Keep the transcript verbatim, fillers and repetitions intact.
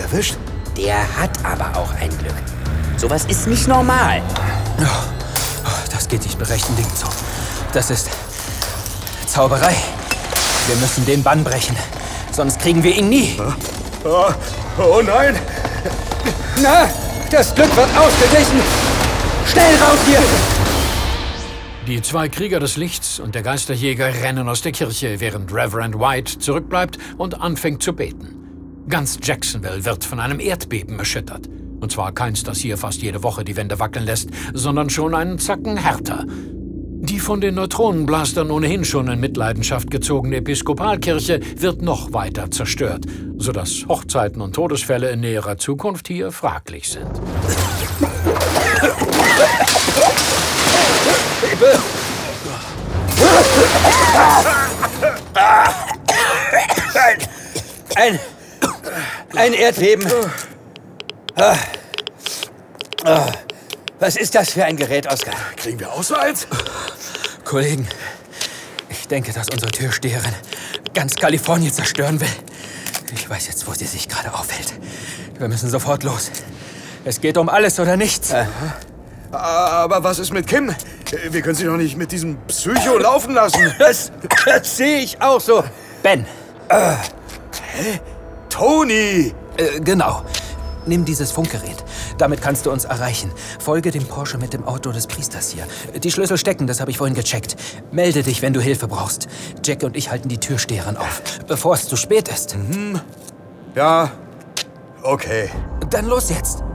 erwischt? Der hat aber auch ein Glück. Sowas ist nicht normal. Oh, oh, das geht nicht mit rechten Dingen zu. Das ist Zauberei. Wir müssen den Bann brechen, sonst kriegen wir ihn nie. Oh, oh nein! Na, das Glück wird ausgeglichen. Schnell raus hier! Die zwei Krieger des Lichts und der Geisterjäger rennen aus der Kirche, während Reverend White zurückbleibt und anfängt zu beten. Ganz Jacksonville wird von einem Erdbeben erschüttert. Und zwar keins, das hier fast jede Woche die Wände wackeln lässt, sondern schon einen Zacken härter. Die von den Neutronenblastern ohnehin schon in Mitleidenschaft gezogene Episkopalkirche wird noch weiter zerstört, sodass Hochzeiten und Todesfälle in näherer Zukunft hier fraglich sind. Ein, ein Erdbeben. Was ist das für ein Gerät, Oskar? Kriegen wir Ausweis? Kollegen, ich denke, dass unsere Türsteherin ganz Kalifornien zerstören will. Ich weiß jetzt, wo sie sich gerade aufhält. Wir müssen sofort los. Es geht um alles oder nichts. Äh. Aber was ist mit Kim? Wir können sie doch nicht mit diesem Psycho laufen lassen. Das, das sehe ich auch so. Ben. Äh. Hä? Tony! Äh, genau. Nimm dieses Funkgerät. Damit kannst du uns erreichen. Folge dem Porsche mit dem Auto des Priesters hier. Die Schlüssel stecken, das habe ich vorhin gecheckt. Melde dich, wenn du Hilfe brauchst. Jack und ich halten die Türsteherin auf, bevor es zu spät ist. Mhm. Ja, okay. Dann los jetzt.